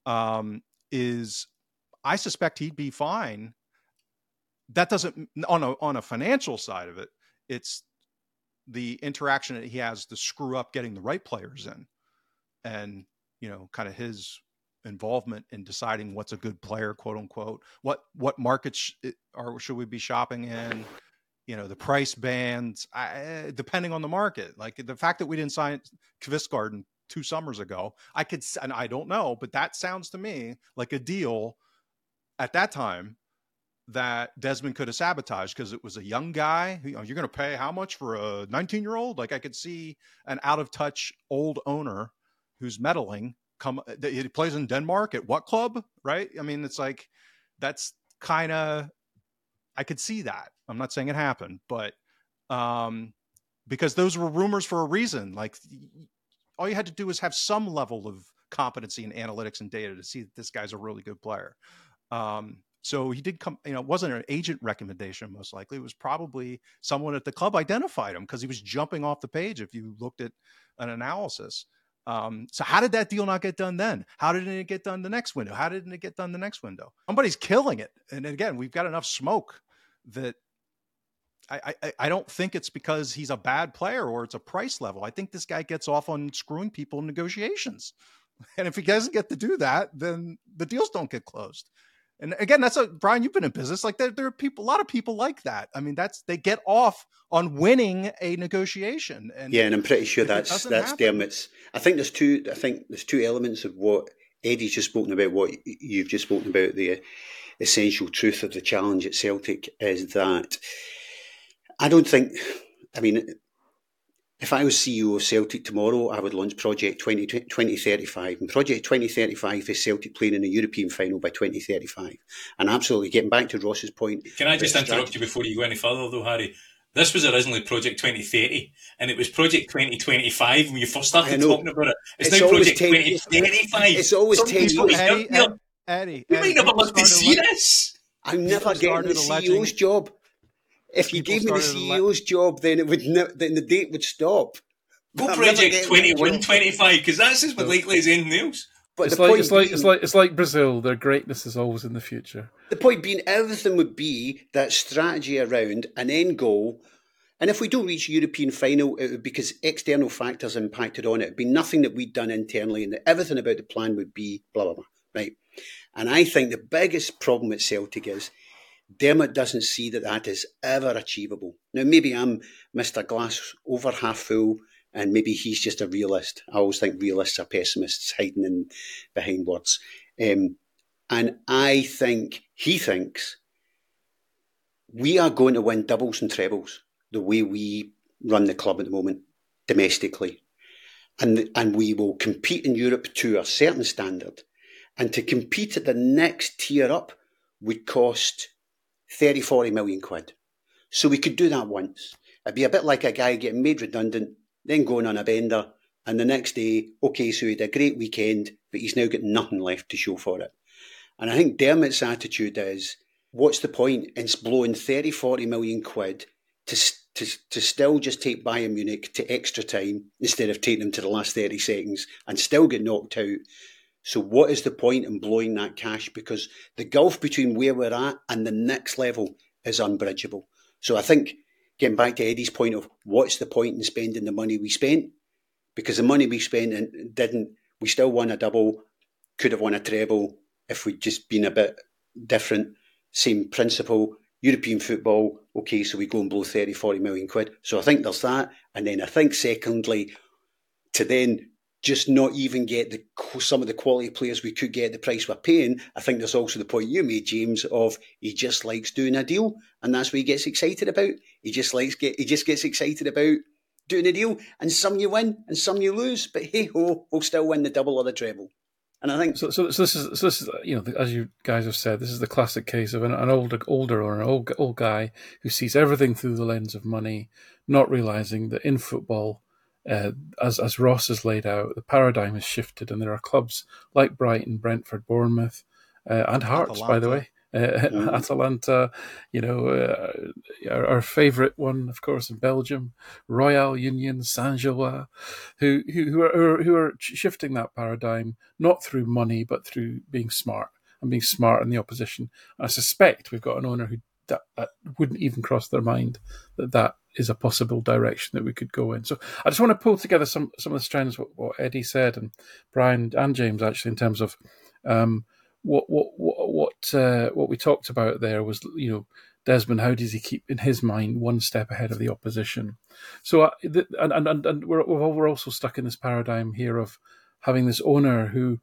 I suspect he'd be fine. That doesn't, on a financial side of it, it's the interaction that he has to screw up getting the right players in, and kind of his involvement in deciding what's a good player, quote unquote, what markets should we be shopping in, the price bands, depending on the market. Like the fact that we didn't sign Kvistgaard 2 summers ago, and I don't know, but that sounds to me like a deal at that time that Desmond could have sabotaged, because it was a young guy. You're going to pay how much for a 19-year-old? Like, I could see an out of touch old owner who's meddling he plays in Denmark at what club? Right. I mean, it's like, that's kind of, I could see that. I'm not saying it happened, but because those were rumors for a reason. Like, all you had to do was have some level of competency in analytics and data to see that this guy's a really good player. So he did come, it wasn't an agent recommendation, most likely. It was probably someone at the club identified him because he was jumping off the page if you looked at an analysis. So how did that deal not get done then? How did it get done the next window? How didn't it get done the next window? Somebody's killing it. And again, we've got enough smoke that I don't think it's because he's a bad player or it's a price level. I think this guy gets off on screwing people in negotiations. And if he doesn't get to do that, then the deals don't get closed. And again, Brian, you've been in business. Like there are people, a lot of people like that. I mean, they get off on winning a negotiation. And I'm pretty sure that's Dermot's. I think there's two elements of what Eddie's just spoken about, what you've just spoken about. The essential truth of the challenge at Celtic is that I don't think, if I was CEO of Celtic tomorrow, I would launch Project 2035. And Project 2035 is Celtic playing in a European final by 2035. And absolutely, getting back to Ross's point. Can I just interrupt you before you go any further, though, Harry? This was originally Project 2030, and it was Project 2025 when you first started talking about it. It's now Project 2035. It's always 10 years. Eddie, we might never live to see this. I'm never getting the CEO's job. If you gave me the CEO's job, then then the date would stop. Go Project 2125, because that's as likely as anything else. But it's like Brazil. Their greatness is always in the future. The point being, everything would be that strategy around an end goal. And if we don't reach European final, it would be because external factors impacted on it. It'd be nothing that we'd done internally, and everything about the plan would be blah, blah, blah, right? And I think the biggest problem at Celtic is Dermot doesn't see that is ever achievable. Now, maybe I'm Mr. Glass over half full, and maybe he's just a realist. I always think realists are pessimists hiding behind words. And I think he thinks we are going to win doubles and trebles the way we run the club at the moment, domestically. And we will compete in Europe to a certain standard. And to compete at the next tier up would cost 30, 40 million quid. So we could do that once. It'd be a bit like a guy getting made redundant, then going on a bender, and the next day, okay, so he had a great weekend, but he's now got nothing left to show for it. And I think Dermot's attitude is, what's the point in blowing 30, 40 million quid to still just take Bayern Munich to extra time instead of taking them to the last 30 seconds and still get knocked out? So what is the point in blowing that cash? Because the gulf between where we're at and the next level is unbridgeable. So I think, getting back to Eddie's point of what's the point in spending the money we spent? Because the money we spent we still won a double, could have won a treble if we'd just been a bit different. Same principle, European football, okay, so we go and blow 30, 40 million quid. So I think there's that. And then I think secondly, to then just not even get some of the quality players we could get at the price we're paying. I think there's also the point you made, James, of he just likes doing a deal, and that's what he gets excited about. He just gets excited about doing a deal, and some you win and some you lose, but hey ho, we'll still win the double or the treble. And I think so. This is as you guys have said, this is the classic case of an older or an old guy who sees everything through the lens of money, not realizing that in football, as Ross has laid out, the paradigm has shifted, and there are clubs like Brighton, Brentford, Bournemouth, and Hearts, by the way. Atalanta, our favourite one, of course, in Belgium, Royal Union, Saint-Gilloise, who are shifting that paradigm, not through money, but through being smart and being smart in the opposition. And I suspect we've got an owner who that wouldn't even cross their mind that is a possible direction that we could go in. So I just want to pull together some of the strands, what Eddie said, and Brian and James, actually, in terms of what we talked about there was, Desmond, how does he keep in his mind one step ahead of the opposition? So and we're also stuck in this paradigm here of having this owner who,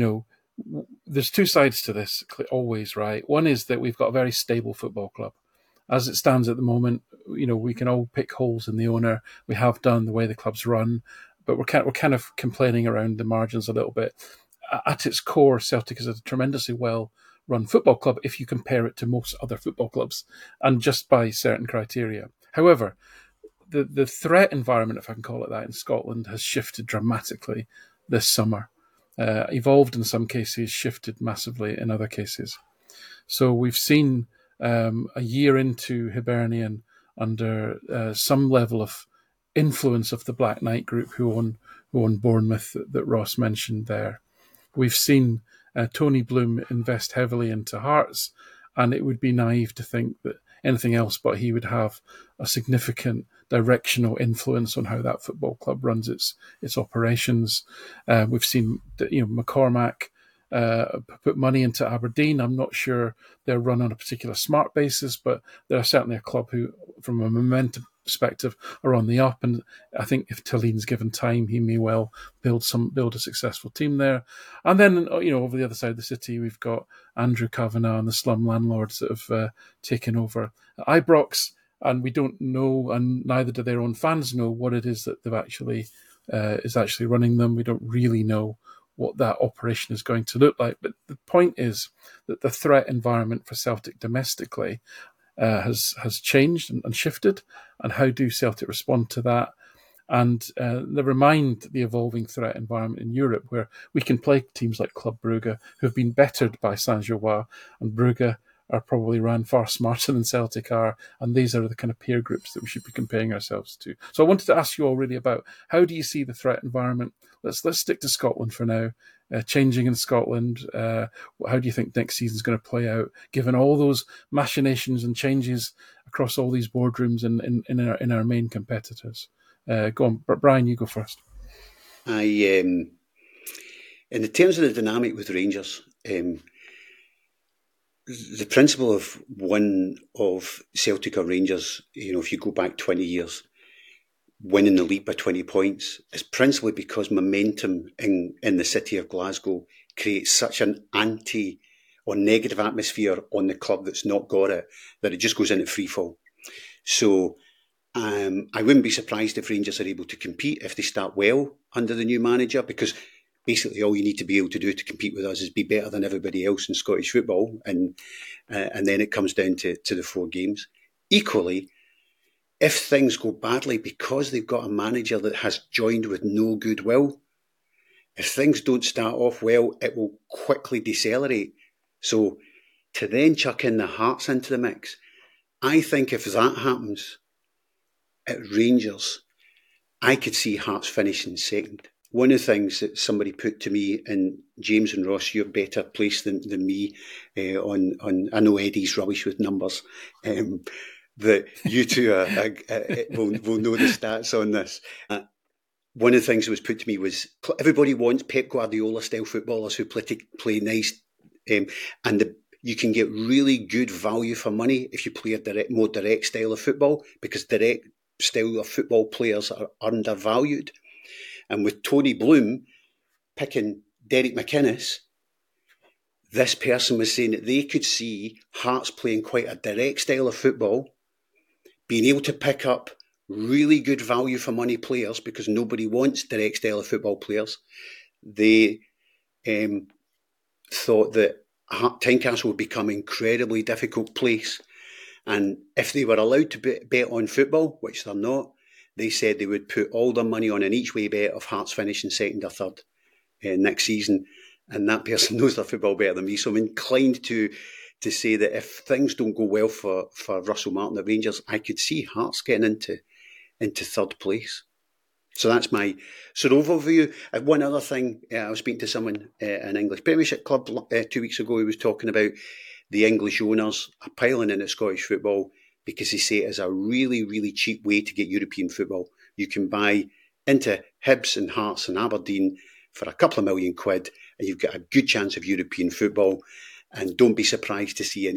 there's two sides to this always, right? One is that we've got a very stable football club. As it stands at the moment, we can all pick holes in the owner. We have done the way the club's run, but we're kind of complaining around the margins a little bit. At its core, Celtic is a tremendously well-run football club if you compare it to most other football clubs, and just by certain criteria. However, the threat environment, if I can call it that, in Scotland has shifted dramatically this summer. Evolved in some cases, shifted massively in other cases. So we've seen a year into Hibernian under some level of influence of the Black Knight Group who own Bournemouth that Ross mentioned there. We've seen Tony Bloom invest heavily into Hearts, and it would be naive to think that anything else but he would have a significant directional influence on how that football club runs its operations. We've seen McCormack put money into Aberdeen. I'm not sure they're run on a particular smart basis, but they're certainly a club who, from a momentum perspective, are on the up. And I think if Talline's given time, he may well build a successful team there. And then, over the other side of the city, we've got Andrew Kavanagh and the slum landlords that have taken over Ibrox. And we don't know, and neither do their own fans know, what it is that they've actually is actually running them. We don't really know what that operation is going to look like. But the point is that the threat environment for Celtic domestically has changed and shifted. And how do Celtic respond to that? And never mind the evolving threat environment in Europe, where we can play teams like Club Brugge, who have been bettered by Saint-Gilloise, and Brugge are probably ran far smarter than Celtic are, and these are the kind of peer groups that we should be comparing ourselves to. So I wanted to ask you all really about, how do you see the threat environment? Let's stick to Scotland for now. Changing in Scotland, how do you think next season's going to play out, given all those machinations and changes across all these boardrooms in our main competitors? Go on, Brian, you go first. In the terms of the dynamic with Rangers, the principle of one of Celtic or Rangers, if you go back 20 years, winning the league by 20 points is principally because momentum in the city of Glasgow creates such an anti or negative atmosphere on the club that's not got it, that it just goes into freefall. So I wouldn't be surprised if Rangers are able to compete if they start well under the new manager, because basically all you need to be able to do to compete with us is be better than everybody else in Scottish football, and then it comes down to the 4 games. Equally, if things go badly because they've got a manager that has joined with no goodwill, if things don't start off well, it will quickly decelerate. So to then chuck in the Hearts into the mix, I think if that happens at Rangers, I could see Hearts finishing second. One of the things that somebody put to me, and James and Ross, you're better placed than me on I know Eddie's rubbish with numbers, that you two will know the stats on this. One of the things that was put to me was everybody wants Pep Guardiola-style footballers who play nice, and you can get really good value for money if you play a more direct style of football, because direct style of football players are undervalued. And with Tony Bloom picking Derek McInnes, this person was saying that they could see Hearts playing quite a direct style of football, being able to pick up really good value for money players because nobody wants direct style of football players. They thought that Tynecastle would become an incredibly difficult place. And if they were allowed to bet on football, which they're not, they said they would put all their money on an each way bet of Hearts finishing second or third next season. And that person knows their football better than me. So I'm inclined to say that if things don't go well for Russell Martin at Rangers, I could see Hearts getting into third place. So that's my sort of overview. One other thing, I was speaking to someone an English Premiership club 2 weeks ago who was talking about the English owners are piling into Scottish football because they say it is a really, really cheap way to get European football. You can buy into Hibs and Hearts and Aberdeen for a couple of £1 million and you've got a good chance of European football. And don't be surprised to see an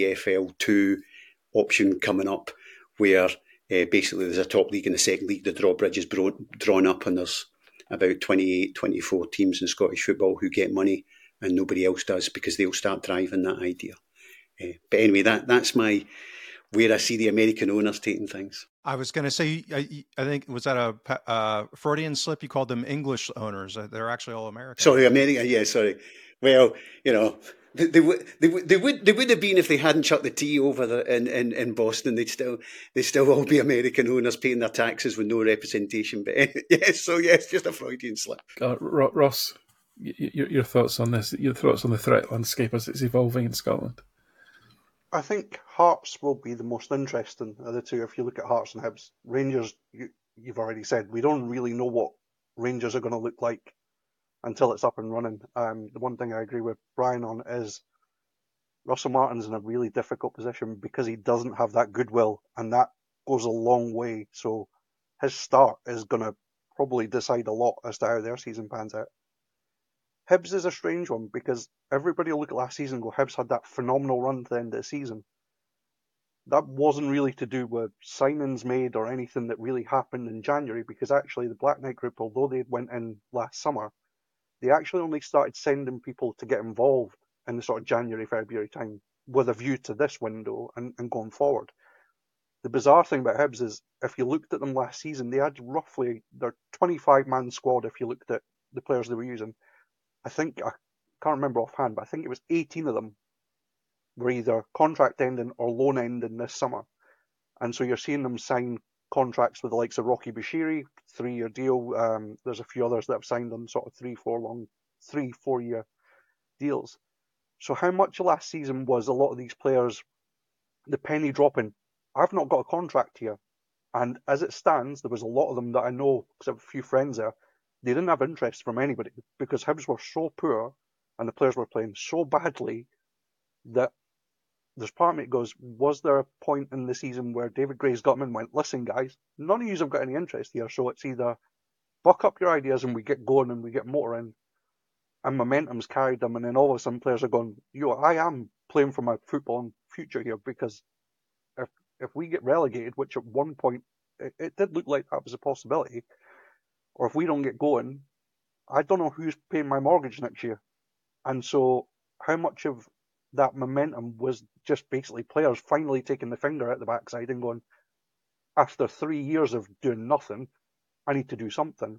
SPFL2 option coming up where basically there's a top league and a second league. The drawbridge is drawn up and there's about 28, 24 teams in Scottish football who get money and nobody else does because they'll start driving that idea. But anyway, that's where I see the American owners taking things. I was going to say, I think, was that a Freudian slip? You called them English owners. They're actually all American. Sorry, America. Yeah, sorry. Well, you know, they would have been if they hadn't chucked the T over in Boston. They'd still all be American owners paying their taxes with no representation. But yes, just a Freudian slip. Ross, your thoughts on this? Your thoughts on the threat landscape as it's evolving in Scotland? I think Hearts will be the most interesting of the two. If you look at Hearts and Hibs, Rangers, you've already said, we don't really know what Rangers are going to look like until it's up and running. The one thing I agree with Brian on is Russell Martin's in a really difficult position because he doesn't have that goodwill, and that goes a long way. So his start is going to probably decide a lot as to how their season pans out. Hibs is a strange one because everybody will look at last season and go, Hibs had that phenomenal run to the end of the season. That wasn't really to do with signings made or anything that really happened in January, because actually the Black Knight Group, although they went in last summer, they actually only started sending people to get involved in the sort of January, February time with a view to this window and going forward. The bizarre thing about Hibs is if you looked at them last season, they had roughly their 25-man squad if you looked at the players they were using. I can't remember offhand, but I think it was 18 of them were either contract ending or loan ending this summer. And so you're seeing them sign contracts with the likes of Rocky Bushiri, 3-year deal. There's a few others that have signed on sort of 3-4 year deals. So how much last season was a lot of these players, the penny dropping, I've not got a contract here. And as it stands, there was a lot of them that I know, because I have a few friends there, they didn't have interest from anybody because Hibs were so poor and the players were playing so badly that there's part of me that goes, was there a point in the season where David Gray's got them and went, listen guys, none of you have got any interest here, so it's either buck up your ideas and we get going and we get motor in and momentum's carried them, and then all of a sudden players are going, I am playing for my football future here, because if we get relegated, which at one point it did look like that was a possibility, or if we don't get going, I don't know who's paying my mortgage next year. And so how much of that momentum was just basically players finally taking the finger out the backside and going, after 3 years of doing nothing, I need to do something.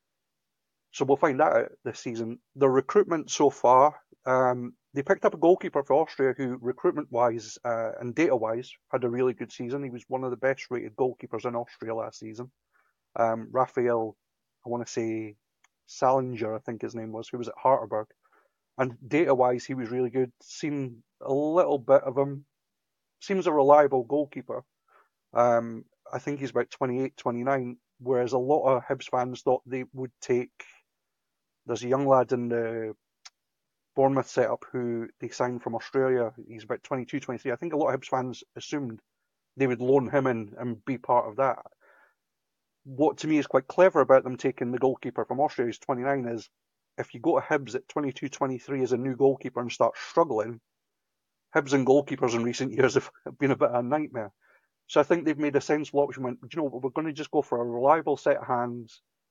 So we'll find that out this season. The recruitment so far, they picked up a goalkeeper for Austria who, recruitment-wise and data-wise, had a really good season. He was one of the best-rated goalkeepers in Austria last season. Raphael, I want to say Salinger, I think his name was, who was at Harterberg. And data-wise, he was really good. Seen a little bit of him. Seems a reliable goalkeeper. I think he's about 28, 29, whereas a lot of Hibs fans thought they would take... There's a young lad in the Bournemouth setup who they signed from Australia. He's about 22, 23. I think a lot of Hibs fans assumed they would loan him in and be part of that. What to me is quite clever about them taking the goalkeeper from Austria, who's 29, is if you go to Hibs at 22, 23 as a new goalkeeper and start struggling, Hibs and goalkeepers in recent years have been a bit of a nightmare. So I think they've made a sensible option. Went, do you know what, we're going to just go for a reliable set of hands.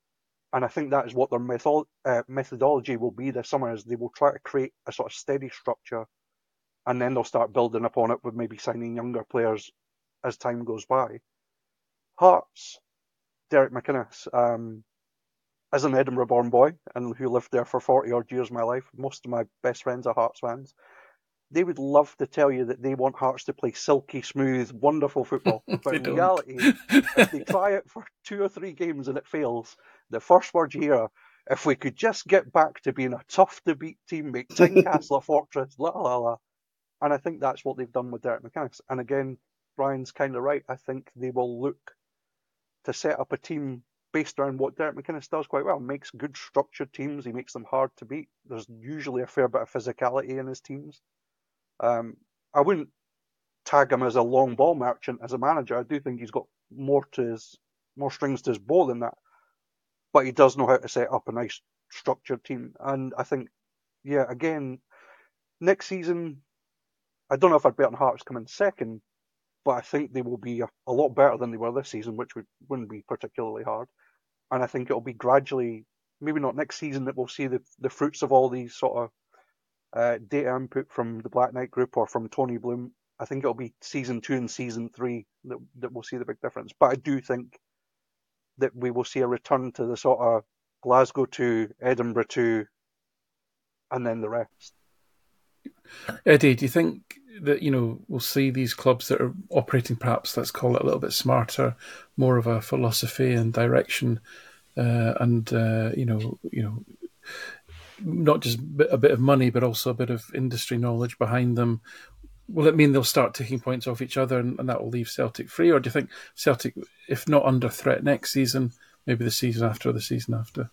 And I think that is what their methodology will be this summer, is they will try to create a sort of steady structure, and then they'll start building upon it with maybe signing younger players as time goes by. Hearts, Derek McInnes, as an Edinburgh-born boy and who lived there for 40-odd years of my life, most of my best friends are Hearts fans. They would love to tell you that they want Hearts to play silky, smooth, wonderful football. But in reality, if they try it for 2 or 3 games and it fails, the first words you hear, if we could just get back to being a tough-to-beat team, make Tynecastle a fortress, la la la. And I think that's what they've done with Derek McInnes. And again, Brian's kind of right. I think they will look to set up a team based around what Derek McInnes does quite well. Makes good structured teams. He makes them hard to beat. There's usually a fair bit of physicality in his teams. I wouldn't tag him as a long ball merchant as a manager. I do think he's got more strings to his bow than that. But he does know how to set up a nice structured team. And I think, yeah, again, next season, I don't know if I'd bet on Hearts coming second, but I think they will be a lot better than they were this season, which wouldn't be particularly hard. And I think it'll be gradually, maybe not next season, that we'll see the fruits of all these sort of data input from the Black Knight Group or from Tony Bloom. I think it'll be season 2 and season 3 that we'll see the big difference. But I do think that we will see a return to the sort of Glasgow 2, Edinburgh 2, and then the rest. Eddie, do you think that, we'll see these clubs that are operating, perhaps, let's call it a little bit smarter, more of a philosophy and direction, and not just a bit of money, but also a bit of industry knowledge behind them? Will it mean they'll start taking points off each other and that will leave Celtic free? Or do you think Celtic, if not under threat next season, maybe the season after or the season after?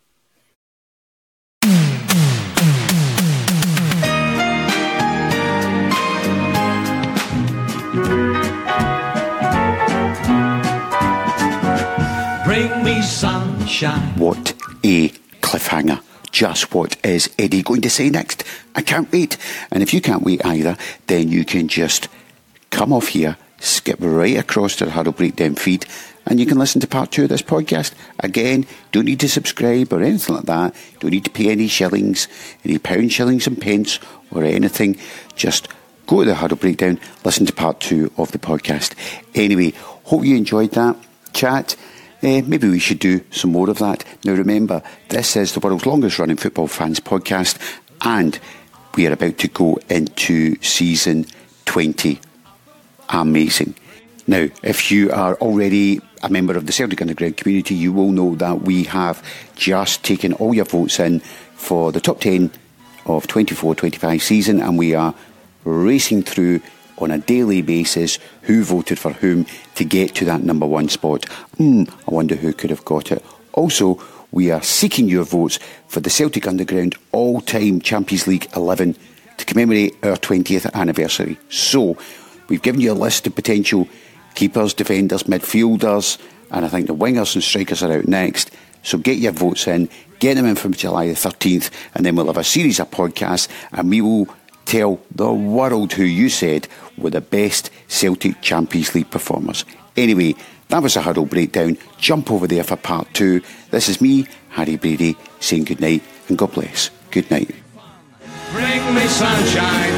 Bring me sunshine. What a cliffhanger. Just what is Eddie going to say next? I can't wait. And if you can't wait either, then you can just come off here, skip right across to the Huddle Breakdown feed, and you can listen to part 2 of this podcast. Again, don't need to subscribe or anything like that. Don't need to pay any shillings, any pounds, shillings and pence or anything. Just go to the Huddle Breakdown, listen to part 2 of the podcast. Anyway, hope you enjoyed that chat. Maybe we should do some more of that. Now remember, this is the world's longest running football fans podcast, and we are about to go into season 20. Amazing. Now, if you are already a member of the Celtic Underground community, you will know that we have just taken all your votes in for the top 10 of 24-25 season, and we are racing through on a daily basis who voted for whom to get to that number 1 spot. I wonder who could have got it. Also, we are seeking your votes for the Celtic Underground all-time Champions League 11 to commemorate our 20th anniversary. So, we've given you a list of potential keepers, defenders, midfielders, and I think the wingers and strikers are out next. So get your votes in, get them in from July the 13th, and then we'll have a series of podcasts, and we will tell the world who you said were the best Celtic Champions League performers. Anyway, that was a Huddle Breakdown. Jump over there for part 2. This is me, Harry Brady, saying good night and God bless. Good night. Bring me sunshine.